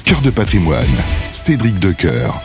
Cœur de patrimoine, Cédric Decoeur.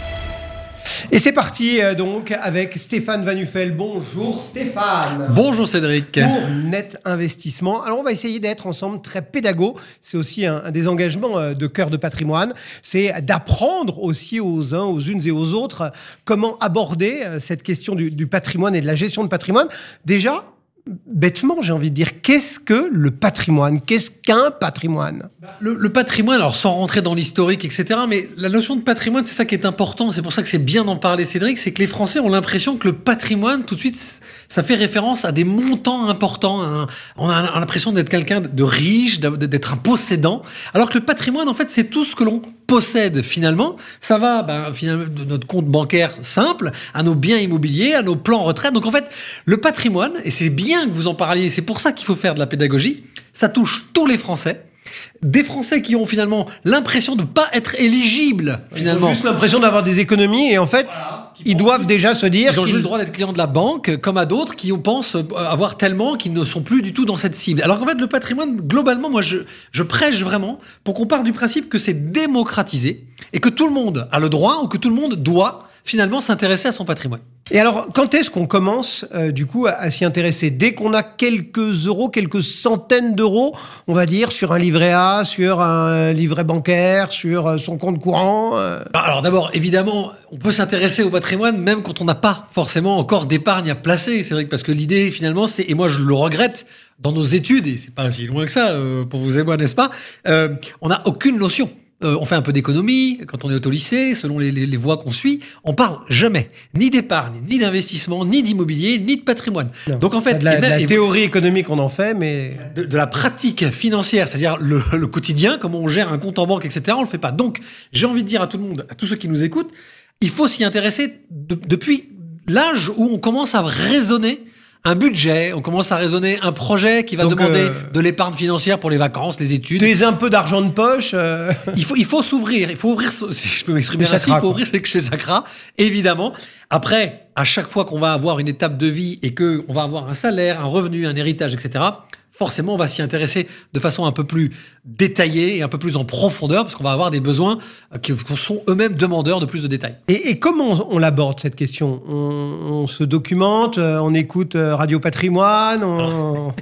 Et c'est parti donc avec Stéphane Van Nuffel. Bonjour Stéphane. Bonjour Cédric. Pour Net Investissement. Alors on va essayer d'être ensemble très pédago. C'est aussi un des engagements de Cœur de patrimoine. C'est d'apprendre aussi aux uns, aux unes et aux autres comment aborder cette question du patrimoine et de la gestion de patrimoine. Déjà, bêtement, j'ai envie de dire, qu'est-ce que le patrimoine ? Qu'est-ce qu'un patrimoine ? Le patrimoine, alors sans rentrer dans l'historique, etc., mais la notion de patrimoine, c'est ça qui est important. C'est pour ça que c'est bien d'en parler, Cédric. C'est que les Français ont l'impression que le patrimoine, tout de suite, ça fait référence à des montants importants. On a l'impression d'être quelqu'un de riche, d'être un possédant. Alors que le patrimoine, en fait, c'est tout ce que l'on possède finalement. Ça va finalement de notre compte bancaire simple à nos biens immobiliers, à nos plans retraite. Donc en fait, le patrimoine, et c'est bien que vous en parliez, c'est pour ça qu'il faut faire de la pédagogie, ça touche tous les Français. Des Français qui ont finalement l'impression de ne pas être éligibles, finalement. Ils ont juste l'impression d'avoir des économies et en fait, ils doivent déjà se dire qu'ils ont juste le droit d'être clients de la banque, comme à d'autres qui pensent avoir tellement qu'ils ne sont plus du tout dans cette cible. Alors qu'en fait, le patrimoine, globalement, moi, je prêche vraiment pour qu'on parte du principe que c'est démocratisé et que tout le monde a le droit ou que tout le monde doit finalement s'intéresser à son patrimoine. Et alors, quand est-ce qu'on commence, du coup, à s'y intéresser ? Dès qu'on a quelques euros, quelques centaines d'euros, on va dire, sur un livret A, sur un livret bancaire, sur son compte courant Alors d'abord, évidemment, on peut s'intéresser au patrimoine même quand on n'a pas forcément encore d'épargne à placer, Cédric, parce que l'idée, finalement, c'est, et moi je le regrette, dans nos études, et c'est pas si loin que ça, pour vous et moi, n'est-ce pas, on n'a aucune notion. On fait un peu d'économie quand on est au lycée, selon les voies qu'on suit. On parle jamais ni d'épargne, ni d'investissement, ni d'immobilier, ni de patrimoine. Non, donc en fait, de la théorie économique, on en fait, mais de la pratique financière, c'est-à-dire le quotidien, comment on gère un compte en banque, etc. On le fait pas. Donc j'ai envie de dire à tout le monde, à tous ceux qui nous écoutent, il faut s'y intéresser depuis l'âge où on commence à raisonner un budget, on commence à raisonner un projet qui va demander de l'épargne financière pour les vacances, les études. Un peu d'argent de poche. Il faut s'ouvrir, il faut ouvrir, si je peux m'exprimer ainsi, il faut ouvrir chez Sacra, évidemment. Après, à chaque fois qu'on va avoir une étape de vie et que on va avoir un salaire, un revenu, un héritage, etc., forcément, on va s'y intéresser de façon un peu plus détaillée et un peu plus en profondeur, parce qu'on va avoir des besoins qui sont eux-mêmes demandeurs de plus de détails. Et comment on l'aborde, cette question ? On se documente, on écoute Radio Patrimoine, on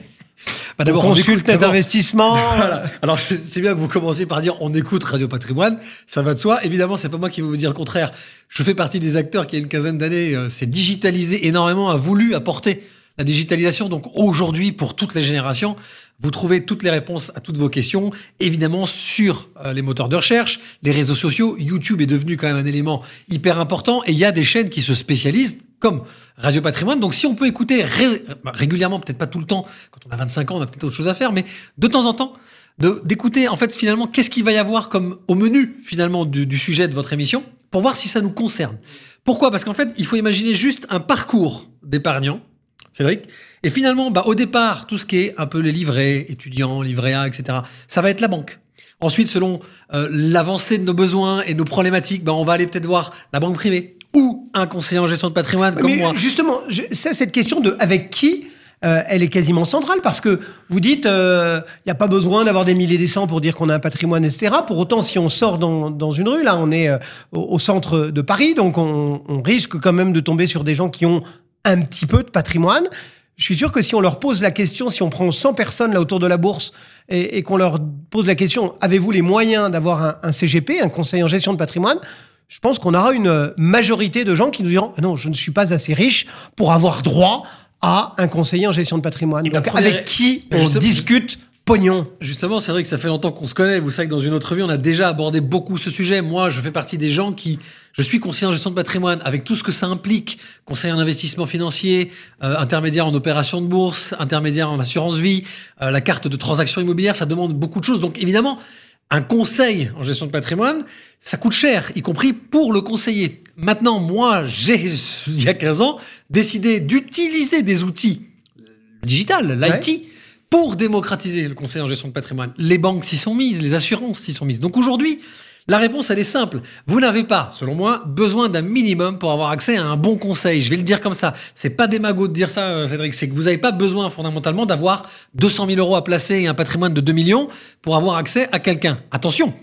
consulte Net Investissement. Voilà. Alors, c'est bien que vous commenciez par dire on écoute Radio Patrimoine, ça va de soi. Évidemment, c'est pas moi qui vais vous dire le contraire. Je fais partie des acteurs qui, il y a une quinzaine d'années, s'est digitalisé énormément, a voulu apporter la digitalisation. Donc aujourd'hui, pour toutes les générations, vous trouvez toutes les réponses à toutes vos questions, évidemment sur les moteurs de recherche, les réseaux sociaux. YouTube est devenu quand même un élément hyper important et il y a des chaînes qui se spécialisent comme Radio Patrimoine. Donc si on peut écouter régulièrement, peut-être pas tout le temps, quand on a 25 ans, on a peut-être autre chose à faire, mais de temps en temps, d'écouter en fait finalement qu'est-ce qu'il va y avoir comme au menu finalement du sujet de votre émission pour voir si ça nous concerne. Pourquoi ? Parce qu'en fait, il faut imaginer juste un parcours d'épargnant, Cédric. Et finalement, au départ, tout ce qui est un peu les livrets, étudiants, livret A, etc., ça va être la banque. Ensuite, selon l'avancée de nos besoins et nos problématiques, on va aller peut-être voir la banque privée ou un conseiller en gestion de patrimoine comme moi. Justement, cette question de avec qui, elle est quasiment centrale parce que vous dites, il n'y a pas besoin d'avoir des milliers et des cents pour dire qu'on a un patrimoine, etc. Pour autant, si on sort dans une rue, là, on est au centre de Paris, donc on risque quand même de tomber sur des gens qui ont un petit peu de patrimoine. Je suis sûr que si on leur pose la question, si on prend 100 personnes là autour de la bourse et qu'on leur pose la question, avez-vous les moyens d'avoir un CGP, un conseiller en gestion de patrimoine ? Je pense qu'on aura une majorité de gens qui nous diront non, je ne suis pas assez riche pour avoir droit à un conseiller en gestion de patrimoine. Donc avec qui on discute pognon. Justement, c'est vrai que ça fait longtemps qu'on se connaît. Vous savez que dans une autre vie, on a déjà abordé beaucoup ce sujet. Moi, je fais partie des gens je suis conseiller en gestion de patrimoine avec tout ce que ça implique. Conseiller en investissement financier, intermédiaire en opération de bourse, intermédiaire en assurance vie, la carte de transaction immobilière, ça demande beaucoup de choses. Donc évidemment, un conseil en gestion de patrimoine, ça coûte cher, y compris pour le conseiller. Maintenant, moi, j'ai, il y a 15 ans, décidé d'utiliser des outils digital, l'IT, pour démocratiser le conseil en gestion de patrimoine. Les banques s'y sont mises, les assurances s'y sont mises. Donc aujourd'hui, la réponse, elle est simple. Vous n'avez pas, selon moi, besoin d'un minimum pour avoir accès à un bon conseil. Je vais le dire comme ça. C'est pas démago de dire ça, Cédric. C'est que vous n'avez pas besoin, fondamentalement, d'avoir 200 000 euros à placer et un patrimoine de 2 millions pour avoir accès à quelqu'un. Attention.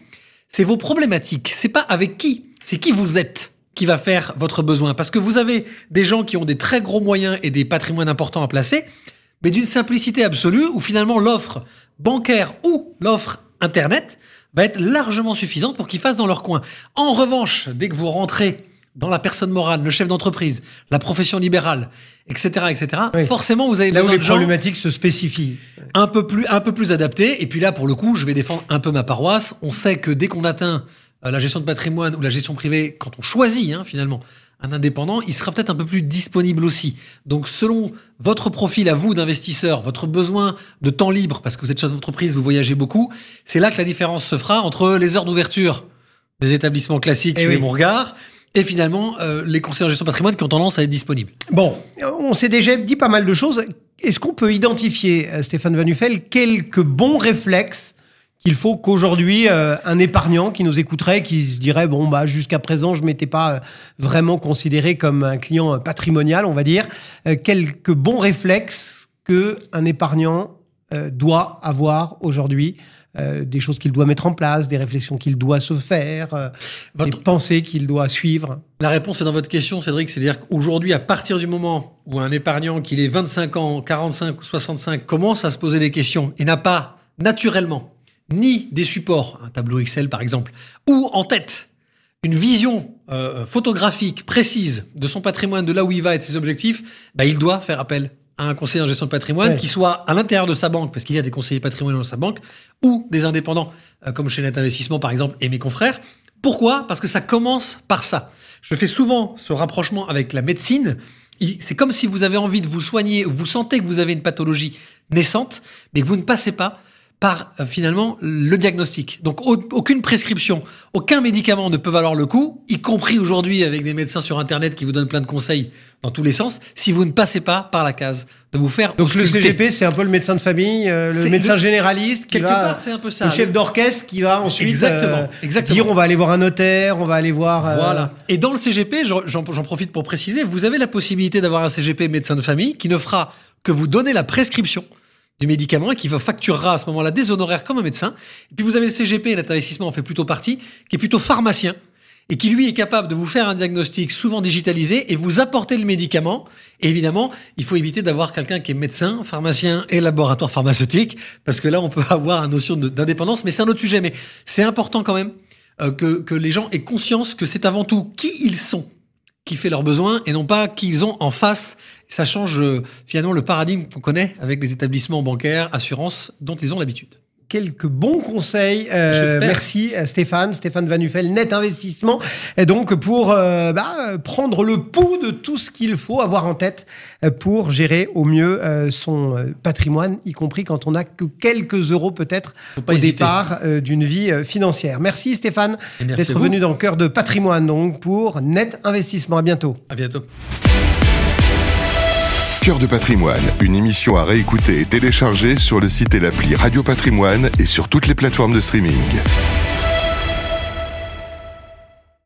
c'est vos problématiques. C'est pas avec qui, c'est qui vous êtes qui va faire votre besoin. Parce que vous avez des gens qui ont des très gros moyens et des patrimoines importants à placer, mais d'une simplicité absolue où finalement l'offre bancaire ou l'offre Internet va être largement suffisante pour qu'ils fassent dans leur coin. En revanche, dès que vous rentrez dans la personne morale, le chef d'entreprise, la profession libérale, etc., Oui. forcément, vous avez Là où besoin les de gens problématiques se spécifient. un peu plus adaptés. Et puis là, pour le coup, je vais défendre un peu ma paroisse. On sait que dès qu'on atteint la gestion de patrimoine ou la gestion privée, quand on choisit finalement un indépendant, il sera peut-être un peu plus disponible aussi. Donc selon votre profil à vous d'investisseur, votre besoin de temps libre, parce que vous êtes chef d'entreprise, vous voyagez beaucoup, c'est là que la différence se fera entre les heures d'ouverture des établissements classiques, suivez mon regard, et finalement les conseillers en gestion de patrimoine qui ont tendance à être disponibles. Bon, on s'est déjà dit pas mal de choses. Est-ce qu'on peut identifier, Stéphane Van Nuffel, quelques bons réflexes qu'il faut qu'aujourd'hui, un épargnant qui nous écouterait, qui se dirait, jusqu'à présent, je ne m'étais pas vraiment considéré comme un client patrimonial, on va dire, quelques bons réflexes qu'un épargnant doit avoir aujourd'hui, des choses qu'il doit mettre en place, des réflexions qu'il doit se faire, des pensées qu'il doit suivre. La réponse est dans votre question, Cédric, c'est-à-dire qu'aujourd'hui, à partir du moment où un épargnant, qu'il ait 25 ans, 45 ou 65, commence à se poser des questions et n'a pas naturellement ni des supports, un tableau Excel par exemple, ou en tête, une vision photographique précise de son patrimoine, de là où il va et de ses objectifs, il doit faire appel à un conseiller en gestion de patrimoine qui soit à l'intérieur de sa banque, parce qu'il y a des conseillers patrimoniaux dans sa banque, ou des indépendants, comme chez Net Investissement par exemple, et mes confrères. Pourquoi ? Parce que ça commence par ça. Je fais souvent ce rapprochement avec la médecine. C'est comme si vous avez envie de vous soigner, vous sentez que vous avez une pathologie naissante, mais que vous ne passez pas par finalement le diagnostic. Donc aucune prescription, aucun médicament ne peut valoir le coup, y compris aujourd'hui avec des médecins sur Internet qui vous donnent plein de conseils dans tous les sens, si vous ne passez pas par la case de vous faire Donc ausculter. le CGP, c'est un peu le médecin de famille, le médecin généraliste qui quelque va, part, c'est un peu ça. le chef d'orchestre qui va ensuite Exactement. dire on va aller voir un notaire, on va aller voir... Voilà. Et dans le CGP, j'en profite pour préciser, vous avez la possibilité d'avoir un CGP médecin de famille qui ne fera que vous donner la prescription du médicament et qui facturera à ce moment-là des honoraires comme un médecin. Et puis vous avez le CGP, et Net Investissement en fait plutôt partie, qui est plutôt pharmacien et qui lui est capable de vous faire un diagnostic souvent digitalisé et vous apporter le médicament. Et évidemment, il faut éviter d'avoir quelqu'un qui est médecin, pharmacien et laboratoire pharmaceutique, parce que là on peut avoir une notion d'indépendance, mais c'est un autre sujet. Mais c'est important quand même que les gens aient conscience que c'est avant tout qui ils sont qui fait leurs besoins et non pas qui ils ont en face. Ça change finalement le paradigme qu'on connaît avec les établissements bancaires, assurances, dont ils ont l'habitude. Quelques bons conseils. Merci Stéphane Van Nuffel, Net Investissement. Et donc pour prendre le pouls de tout ce qu'il faut avoir en tête pour gérer au mieux son patrimoine, y compris quand on n'a que quelques euros peut-être au départ d'une vie financière. Merci Stéphane d'être venu dans le cœur de patrimoine donc pour Net Investissement. À bientôt. À bientôt. Cœur de patrimoine, une émission à réécouter et télécharger sur le site et l'appli Radio Patrimoine et sur toutes les plateformes de streaming.